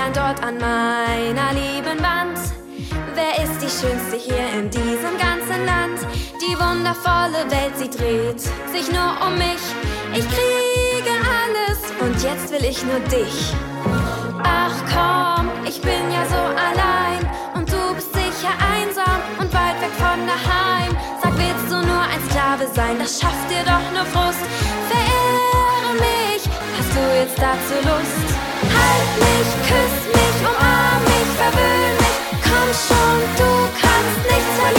Stern dort an meiner lieben Wand. Wer ist die Schönste hier in diesem ganzen Land? Die wundervolle Welt, sie dreht sich nur um mich. Ich kriege alles und jetzt will ich nur dich. Ach komm, ich bin ja so allein und du bist sicher einsam und weit weg von daheim. Sag, willst du nur ein Sklave sein? Das schafft dir doch nur Frust. Verehre mich, hast du jetzt dazu Lust? Halt mich, küss mich, umarm mich, verwöhn mich. Komm schon, du kannst nichts verlieren.